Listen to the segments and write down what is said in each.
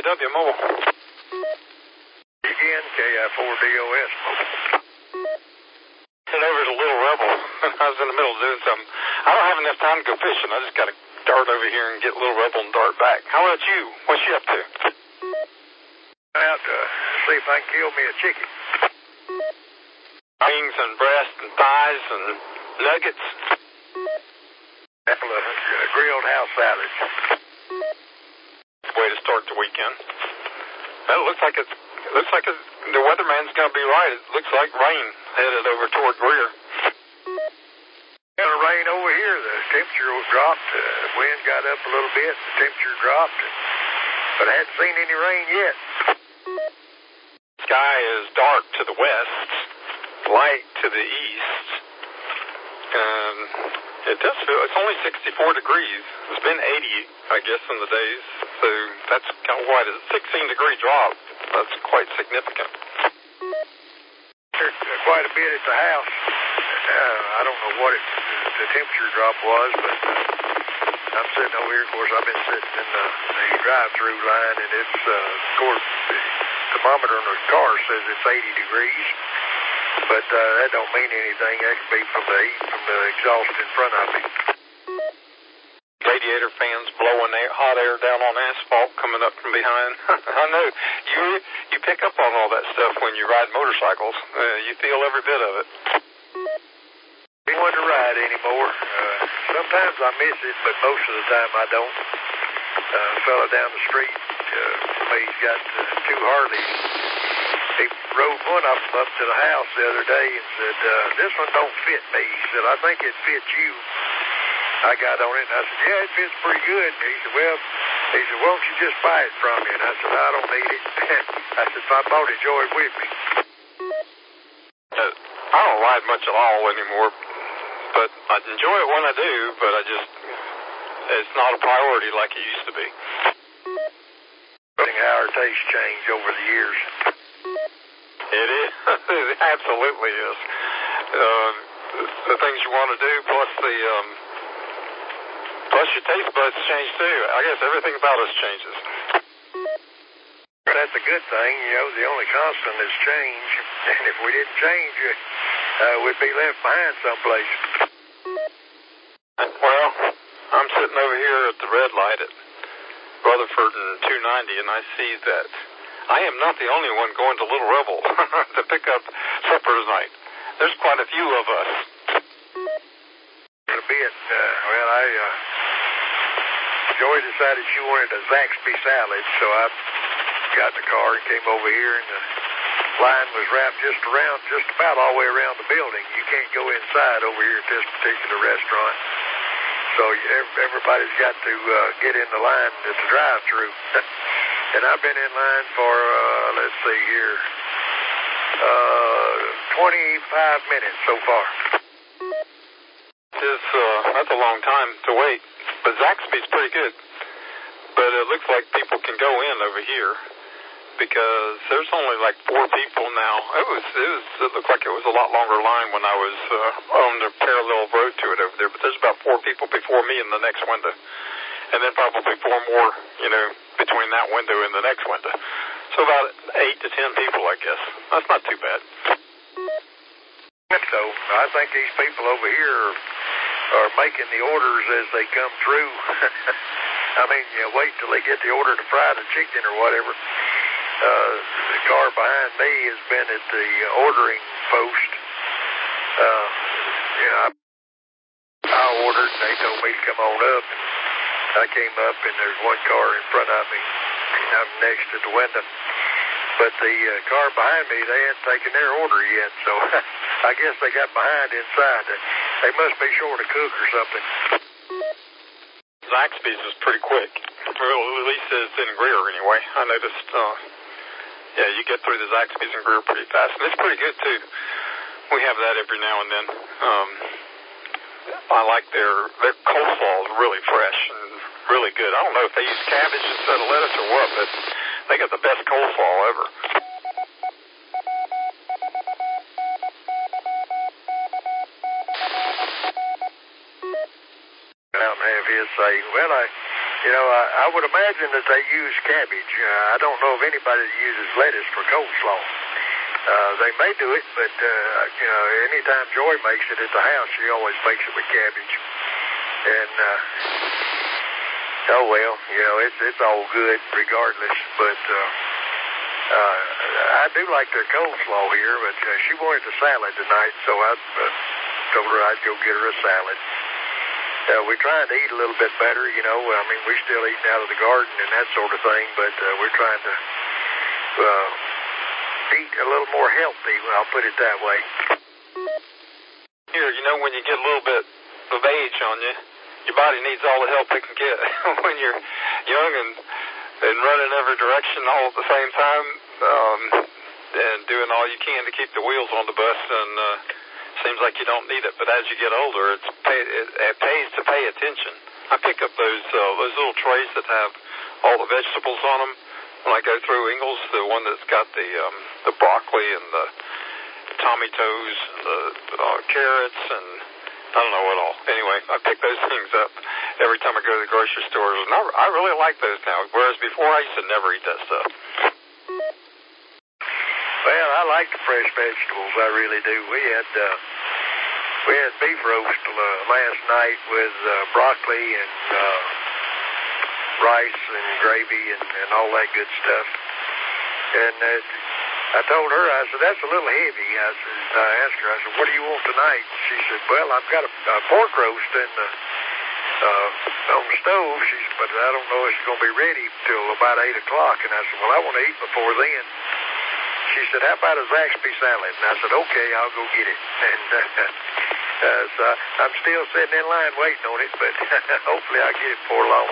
KJW Mobile. Again, KI4DOS Mobile. Heading over to Little Rebel. I was in the middle of doing something. I don't have enough time to go fishing. I just got to dart over here and get Little Rebel and dart back. How about you? What's she up to? Out to see if I can kill me a chicken. Wings and breast and thighs and nuggets. Couple of grilled house salads. Way to start the weekend. Well, it looks like the weatherman's going to be right. It looks like rain headed over toward Greer. Gonna rain over here. The temperature dropped. The wind got up a little bit. The temperature dropped. But I hadn't seen any rain yet. Sky is dark to the west, light to the east, and it does feel, it's only 64 degrees. It's been 80, I guess, in the days, so that's kind of why it's a 16-degree drop. That's quite significant. There's quite a bit at the house. I don't know what the temperature drop was, but I'm sitting over here. Of course, I've been sitting in the drive-through line, and it's, of course, the thermometer in the car says it's 80 degrees, but that don't mean anything. That could be from the heat from the exhaust in front of me. Radiator fans blowing hot air down on asphalt coming up from behind. I know. You pick up on all that stuff when you ride motorcycles. You feel every bit of it. I don't want to ride anymore. Sometimes I miss it, but most of the time I don't. A fella down the street, he's got two Harleys. He rode one of them up to the house the other day and said, this one don't fit me. He said, I think it fits you. I got on it and I said, yeah, it fits pretty good. And he said, well, why don't you just buy it from me? And I said, I don't need it. I said, if I bought it, enjoy it with me. I don't ride much at all anymore, but I enjoy it when I do, but it's not a priority like it used to be. How our tastes change over the years. It is. It absolutely is. The things you want to do, plus your taste buds change too. I guess everything about us changes. That's a good thing. You know, the only constant is change. And if we didn't change, we'd be left behind someplace. Well, I'm sitting over here at the red light at Rutherford and 290, and I see that I am not the only one going to Little Rebel to pick up supper tonight. There's quite a few of us. A bit. Joy decided she wanted a Zaxby salad, so I got in the car and came over here, and the line was wrapped just about all the way around the building. You can't go inside over here at this particular restaurant. So everybody's got to get in the line at the drive-through. And I've been in line for, let's see here, 25 minutes so far. That's a long time to wait. But Zaxby's pretty good. But it looks like people can go in over here because there's only like 4 people now. It looked like it was a lot longer line when I was on the parallel road to it over there. But there's about 4 people before me in the next window. And then probably 4 more, between that window and the next window. So about 8 to 10 people, I guess. That's not too bad. So I think these people over here are making the orders as they come through. I mean, wait till they get the order to fry the chicken or whatever. The car behind me has been at the ordering post. I ordered and they told me to come on up. I came up and there's one car in front of me. I'm next to the window. But the car behind me, they hadn't taken their order yet, so I guess they got behind inside. They must be short a cook or something. Zaxby's is pretty quick. Well, at least it's in Greer anyway. I noticed, you get through the Zaxby's in Greer pretty fast. And it's pretty good, too. We have that every now and then. I like their coleslaw is really fresh and really good. I don't know if they use cabbage instead of lettuce or what, but they got the best coleslaw ever. Out and have his say, well, I would imagine that they use cabbage. I don't know of anybody that uses lettuce for coleslaw. They may do it, but, anytime Joy makes it at the house, she always makes it with cabbage. And, oh well, it's all good regardless, but, I do like their coleslaw here, but she wanted a salad tonight, so I told her I'd go get her a salad. We're trying to eat a little bit better, we're still eating out of the garden and that sort of thing, but we're trying to eat a little more healthy, I'll put it that way. Here, when you get a little bit of age on you, your body needs all the help it can get. When you're young and running every direction all at the same time, and doing all you can to keep the wheels on the bus, and seems like you don't need it. But as you get older, it pays to pay attention. I pick up those little trays that have all the vegetables on them when I go through Ingles, the one that's got the broccoli and the tomatoes and the carrots and I don't know what all. Anyway, I pick those things up every time I go to the grocery stores, and I really like those now, whereas before I used to never eat that stuff. Well, I like the fresh vegetables, I really do. We had beef roast last night with broccoli and rice and gravy and all that good stuff. And I told her, I said, that's a little heavy. I asked her, I said, what do you want tonight? She said, well, I've got a pork roast on the stove. She said, but I don't know if it's going to be ready till about 8 o'clock. And I said, well, I want to eat before then. She said, how about a Zaxby salad? And I said, okay, I'll go get it. And so I'm still sitting in line waiting on it, but hopefully I'll get it before long.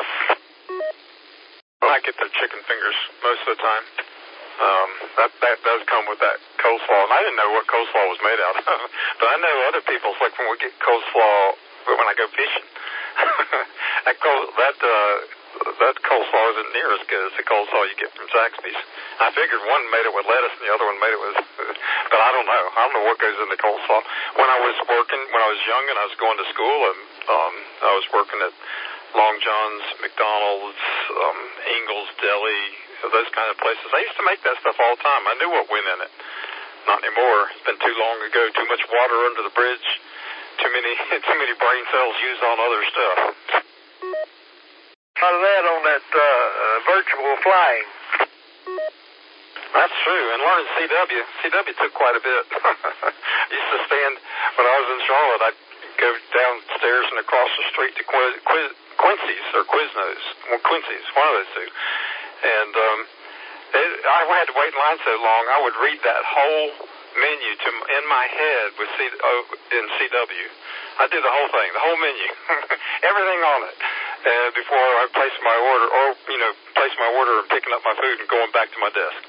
I get the chicken fingers most of the time. That does come with that coleslaw. And I didn't know what coleslaw was made out of. But I know other people's, like when we get coleslaw, when I go fishing, that coleslaw isn't near as good as the coleslaw you get from Zaxby's. I figured one made it with lettuce and the other one made it with, but I don't know. I don't know what goes in the coleslaw. When I was young and I was going to school, and I was working at Long John's, McDonald's, Ingles Deli, those kind of places. I used to make that stuff all the time. I knew what went in it. Not anymore. It's been too long ago. Too much water under the bridge. Too many brain cells used on other stuff. Out of that on that virtual flying. That's true. And learning CW took quite a bit. I used to stand, when I was in Charlotte, I'd go downstairs and across the street to Quincy's or Quiznos. Well, Quincy's, one of those two. And I had to wait in line so long, I would read that whole menu in my head in CW. I did the whole thing, the whole menu, everything on it, before I placed my order, and picking up my food and going back to my desk.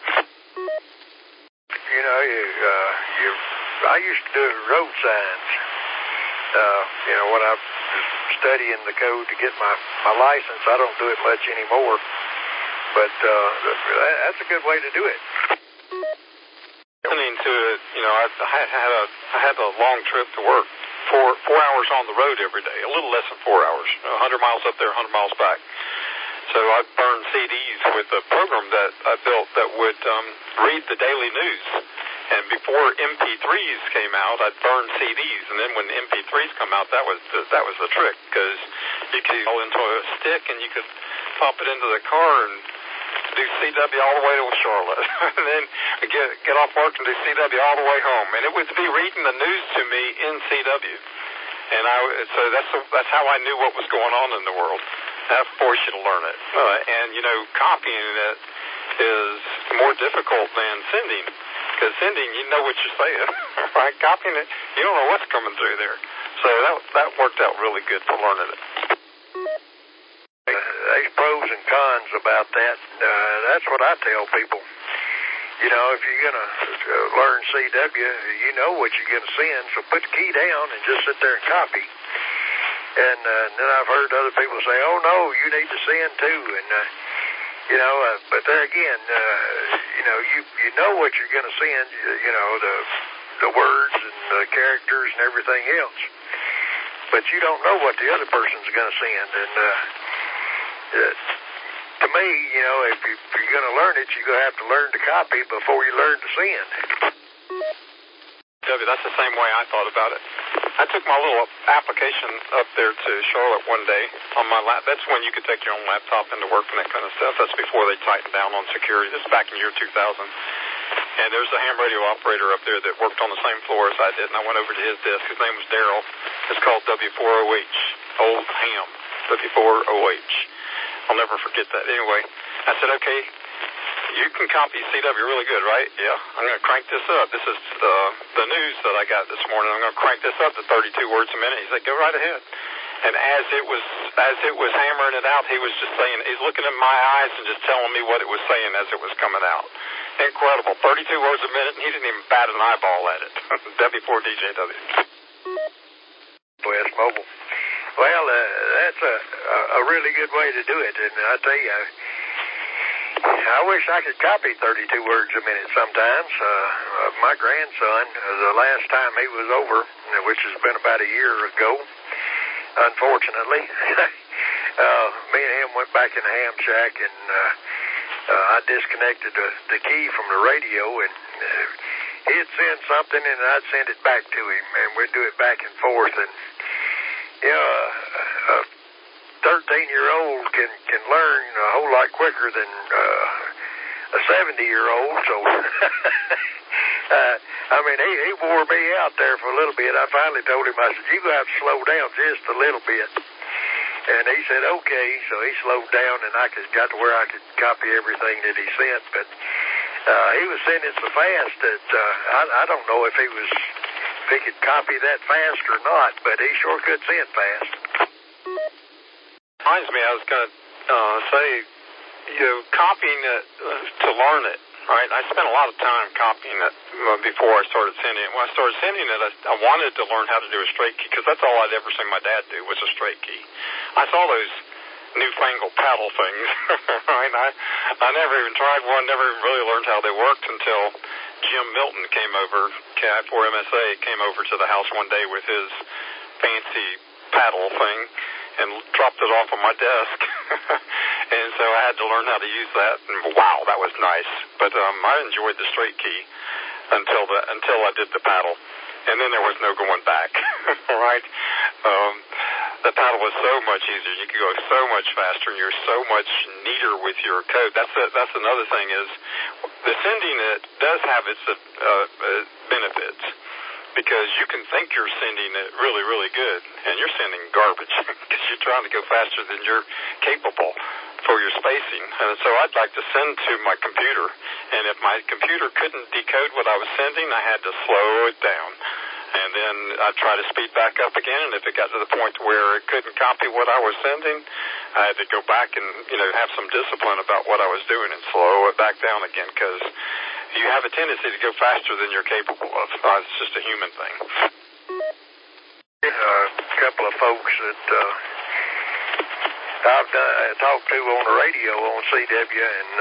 I used to do road signs. When I was studying the code to get my license, I don't do it much anymore. But that's a good way to do it. Listening to it, I had a long trip to work, 4 hours on the road every day, a little less than 4 hours, 100 miles up there, 100 miles back. So I burned CDs with a program that I built that would read the daily news. And before MP3s came out, I'd burn CDs, and then when MP3s come out, that was the trick, because you could go into a stick and you could pop it into the car and do CW all the way to Charlotte, and then get off work and do CW all the way home, and it would be reading the news to me in CW, and so that's how I knew what was going on in the world. That forced you to learn it, and copying it is more difficult than sending. Because sending, you know what you're saying, right? Copying it, you don't know what's coming through there. So that worked out really good for learning it. There's pros and cons about that. That's what I tell people. If you're going to learn CW, you know what you're going to send, so put the key down and just sit there and copy. And then I've heard other people say, oh, no, you need to send too. And, but there again, you know what you're going to send, the words and the characters and everything else. But you don't know what the other person's going to send. And to me, you know, if you're going to learn it, you're going to have to learn to copy before you learn to send. W, that's the same way I thought about it. I took my little application up there to Charlotte one day on my lap. That's when you could take your own laptop into work and that kind of stuff. That's before they tightened down on security. This is back in the year 2000. And there's a ham radio operator up there that worked on the same floor as I did, and I went over to his desk. His name was Daryl. It's called W4OH, Old Ham, W4OH. I'll never forget that. Anyway, I said, okay, you can copy CW really good, right? Yeah. I'm going to crank this up. This is the news that I got this morning. I'm going to crank this up to 32 words a minute. He said, go right ahead. And as it was hammering it out, he was just saying, he's looking in my eyes and just telling me what it was saying as it was coming out. Incredible. 32 words a minute, and he didn't even bat an eyeball at it. W4DJW. West Mobile. Well, that's a really good way to do it. And I tell you, I wish I could copy 32 words a minute sometimes. My grandson, the last time he was over, which has been about a year ago, unfortunately, me and him went back in the ham shack, and I disconnected the key from the radio, and he'd send something, and I'd send it back to him, and we'd do it back and forth. And you know, a 13-year-old can learn a whole lot quicker than a 70-year-old. So, I mean, he wore me out there for a little bit. I finally told him, I said, you're going to have to slow down just a little bit. And he said, okay. So he slowed down, and I got to where I could copy everything that he sent. But he was sending so fast that I don't know if he could copy that fast or not, but he sure could send fast. Reminds me, I was going to say, you know, copying it to learn it, right? I spent a lot of time copying it before I started sending it. When I started sending it, I wanted to learn how to do a straight key, because that's all I'd ever seen my dad do was a straight key. I saw those newfangled paddle things, right? I never even tried one, never even really learned how they worked until Jim Milton came over, KI4MSA, came over to the house one day with his fancy paddle thing and dropped it off on my desk. And so I had to learn how to use that, and wow, that was nice. But I enjoyed the straight key until I did the paddle. And then there was no going back, right? The paddle was so much easier. You could go so much faster, and you're so much neater with your code. That's another thing is the sending it does have its benefits, because you can think you're sending it really, really good, and you're sending garbage because you're trying to go faster than you're capable for your spacing. And so I'd like to send to my computer, and if my computer couldn't decode what I was sending, I had to slow it down. And then I'd try to speed back up again, and if it got to the point where it couldn't copy what I was sending, I had to go back and, you know, have some discipline about what I was doing and slow it back down again, because you have a tendency to go faster than you're capable of. It's just a human thing. A couple of folks that I've talked to on the radio on CW, and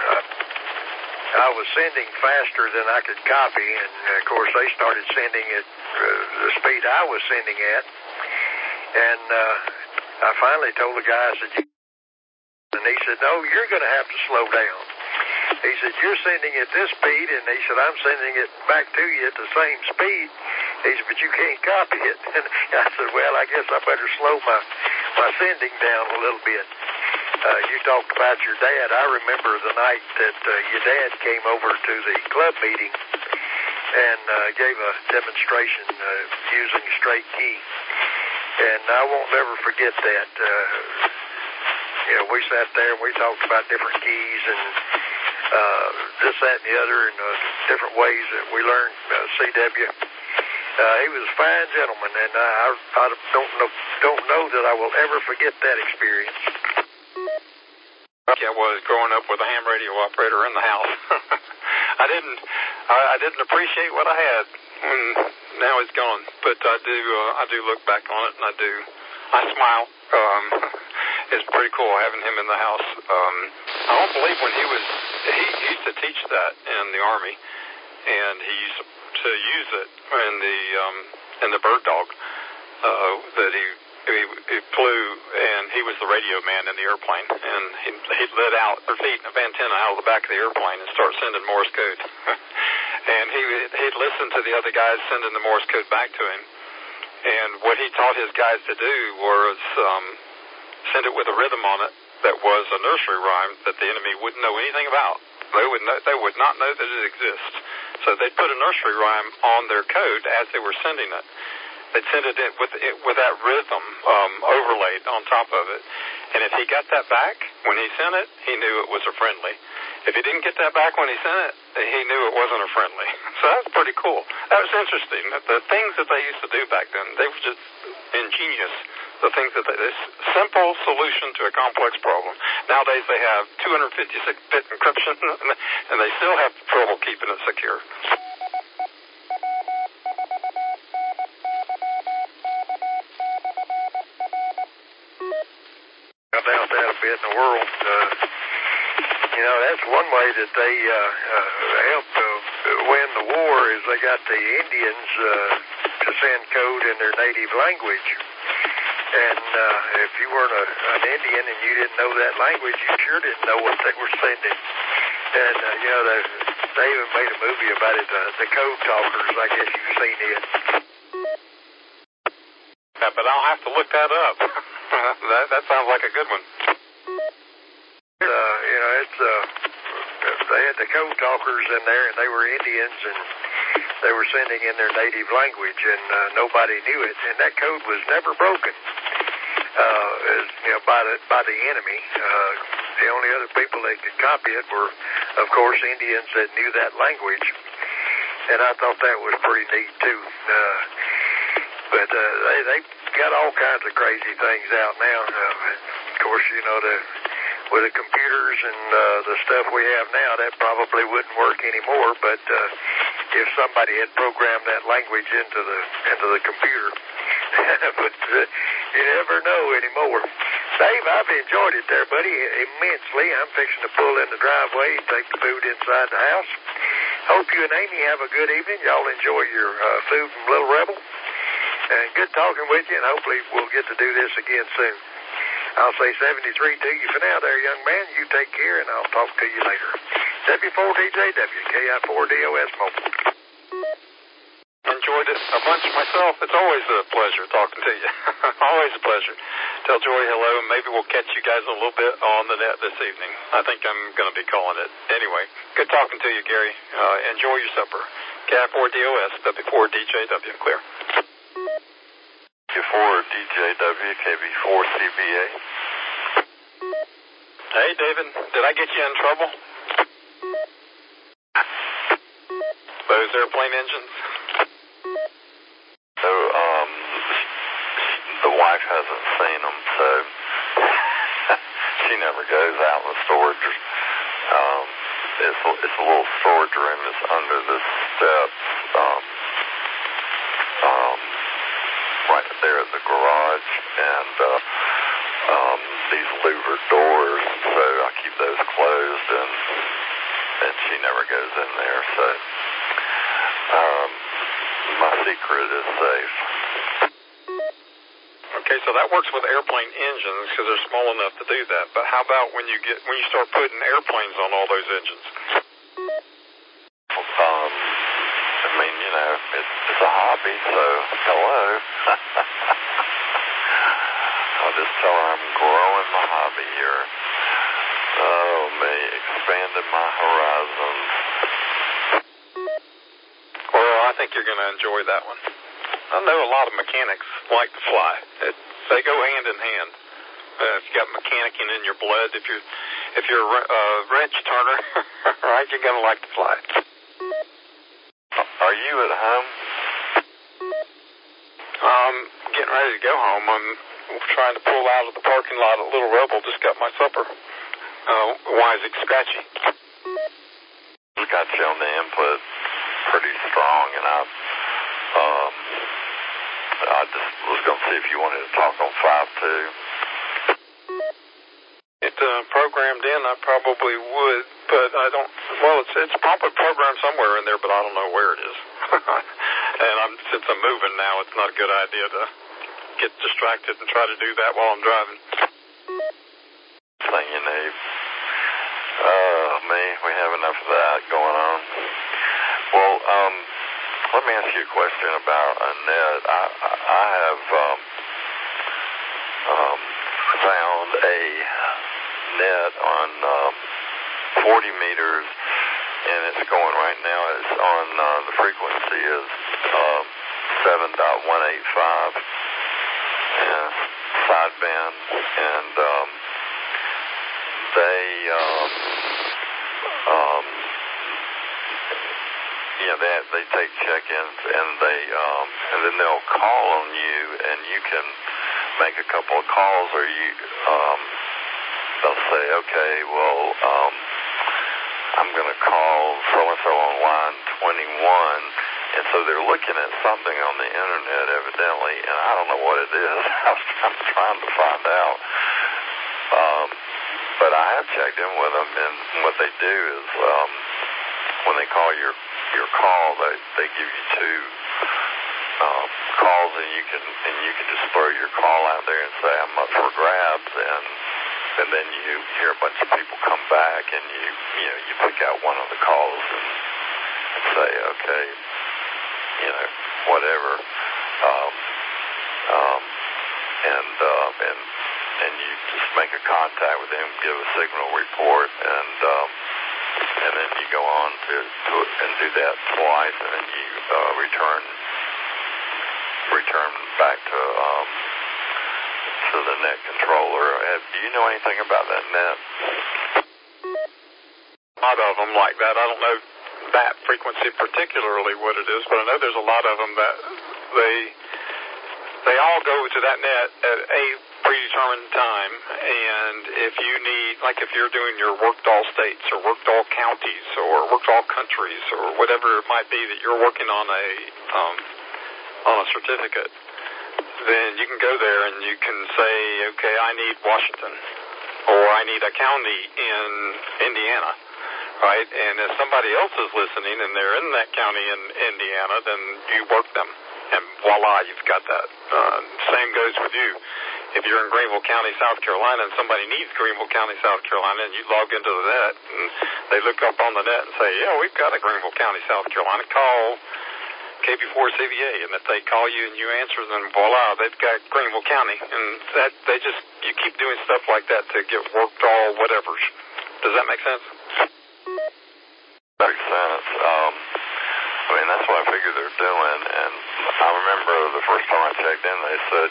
I was sending faster than I could copy, and of course they started sending at the speed I was sending at, and I finally told the guy, I said, and he said, no, you're going to have to slow down. He said, you're sending at this speed, and he said, I'm sending it back to you at the same speed. He said, but you can't copy it. And I said, well, I guess I better slow my sending down a little bit. You talked about your dad. I remember the night that your dad came over to the club meeting and gave a demonstration using straight key. And I won't never forget that. You know, we sat there and we talked about different keys and this, that, and the other, and different ways that we learned CW. He was a fine gentleman, and I don't know that I will ever forget that experience. I was growing up with a ham radio operator in the house. I didn't appreciate what I had when now it's gone, but I do look back on it, and I smile. It's pretty cool having him in the house. I don't believe when he used to teach that in the Army, and he used to use it in the Bird Dog, that he he flew, and he was the radio man in the airplane, and he'd let out or feed an antenna out of the back of the airplane and start sending Morse code. And he'd listen to the other guys sending the Morse code back to him. And what he taught his guys to do was send it with a rhythm on it that was a nursery rhyme that the enemy wouldn't know anything about. They would not know that it exists. So they'd put a nursery rhyme on their code as they were sending it. They'd send it with that rhythm overlaid on top of it. And if he got that back when he sent it, he knew it was a friendly. If he didn't get that back when he sent it, he knew it wasn't a friendly. So that's pretty cool. That was interesting. The things that they used to do back then, they were just ingenious. The things that this simple solution to a complex problem. Nowadays they have 256-bit encryption, and they still have trouble keeping it secure. I doubt that a bit in the world. That's one way that they helped win the war is they got the Indians to send code in their native language. And if you weren't an Indian and you didn't know that language, you sure didn't know what they were sending. And, they even made a movie about it, the Code Talkers. I guess you've seen it. Yeah, but I'll have to look that up. That sounds like a good one. They had the Code Talkers in there, and they were Indians, and they were sending in their native language, and nobody knew it. And that code was never broken by the enemy. The only other people that could copy it were, of course, Indians that knew that language. And I thought that was pretty neat, too. But they got all kinds of crazy things out now. Of course, with the computers and the stuff we have now, that probably wouldn't work anymore. But if somebody had programmed that language into the computer, but you never know anymore. Dave, I've enjoyed it there, buddy, immensely. I'm fixing to pull in the driveway and take the food inside the house. Hope you and Amy have a good evening. Y'all enjoy your food from Little Rebel. And good talking with you, and hopefully we'll get to do this again soon. I'll say 73 to you for now there, young man. You take care, and I'll talk to you later. W4DJW, KI4DOS Mobile. Enjoyed it a bunch myself. It's always a pleasure talking to you. Always a pleasure. Tell Joy hello, and maybe we'll catch you guys a little bit on the net this evening. I think I'm going to be calling it. Anyway, good talking to you, Gary. Enjoy your supper. KI4DOS, W4DJW, clear. K4DJW, KB4CBA. Hey, David, did I get you in trouble? Those airplane engines? So, the wife hasn't seen them, so she never goes out in the storage. It's a little storage room that's under the steps, right there at the garage, and these louver doors, so I keep those closed, and she never goes in there, so my secret is safe. Okay, so that works with airplane engines because they're small enough to do that. But how about when you start putting airplanes on all those engines? It's a hobby, so hello. I'll just tell her I'm growing my hobby here. Oh, me, expanding my horizons. Well, I think you're going to enjoy that one. I know a lot of mechanics like to fly. They go hand in hand. If you got mechanicking in your blood, if you're a wrench turner, right, you're going to like to fly. Are you at home? I'm getting ready to go home. I'm trying to pull out of the parking lot at Little Rebel. Just got my supper. Why is it scratchy? Got you on the input pretty strong, and I just was going to see if you wanted to talk on 5.2. It's programmed in. I probably would, but I don't. Well, it's probably programmed somewhere in there, but I don't know where it is. And since I'm moving now, it's not a good idea to get distracted and try to do that while I'm driving. Thing you need. We have enough of that going on. Well, let me ask you a question about a net. I have found a net on 40 meters, and it's going right now. It's on the frequency is 7.185 and sideband, and they take check-ins, and then they'll call on you, and you can make a couple of calls, or they'll say, okay, well, I'm going to call so-and-so on line 21, and so they're looking at something on the internet, evidently, and I don't know what it is. I'm trying to find out. But I have checked in with them, and what they do is when they call your call, they give you two calls, and you can just throw your call out there and say, I'm up for grabs, and then you hear a bunch of people come back, and you pick out one of the calls and say, okay, whatever, and you just make a contact with them, give a signal report, and then you go on to and do that twice, and then you return back to the net controller. Do you know anything about that net? A lot of them like that. I don't know that frequency particularly what it is, but I know there's a lot of them that they all go to that net at a predetermined time, and if you need, like if you're doing your worked all states or worked all counties or worked all countries or whatever it might be that you're working on a certificate, then you can go there and you can say, okay, I need Washington, or I need a county in Indiana, right? And if somebody else is listening and they're in that county in Indiana, then you work them, and voila, you've got that. Same goes with you. If you're in Greenville County, South Carolina, and somebody needs Greenville County, South Carolina, and you log into the net, and they look up on the net and say, yeah, we've got a Greenville County, South Carolina, call KB4CBA, and if they call you and you answer, then voila, they've got Greenville County, and that you keep doing stuff like that to get worked all whatever. Does that make sense? Makes sense. That's what I figured they're doing, and I remember the first time I checked in, they said,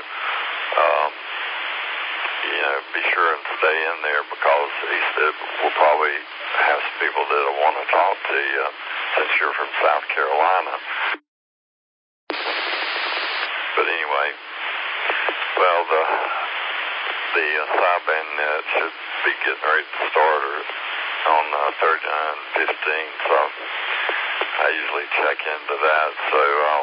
be sure and stay in there, because he said we'll probably have some people that will want to talk to you since you're from South Carolina. But anyway, well, the sideband net should be getting ready to start on 3915, so I usually check into that, so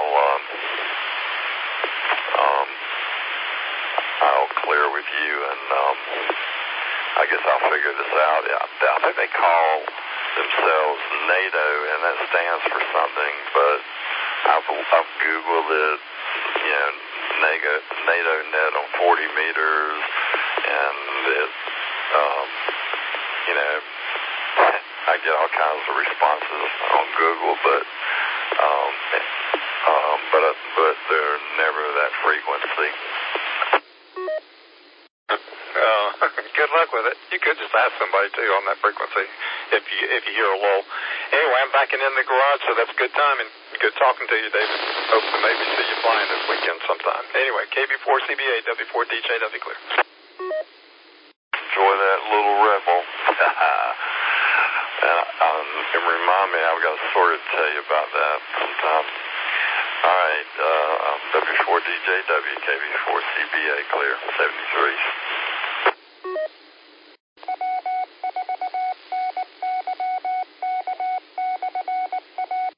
I'll clear with you, and I guess I'll figure this out. I think they call themselves NATO, and that stands for something, but I've Googled it, NATO net on 40 meters, and it, I get all kinds of responses on Google, but they're never that frequency. Good luck with it. You could just ask somebody too on that frequency if you hear a lull. Anyway, I'm backing in the garage, so that's good time and good talking to you, David. Hope to maybe see you flying this weekend sometime. Anyway, KB4CBA, W4DJ, W clear. Enjoy that little rebel. And remind me, I've got a story to tell you about that sometime. All right, W4DJ, WKB4CBA, clear, 73.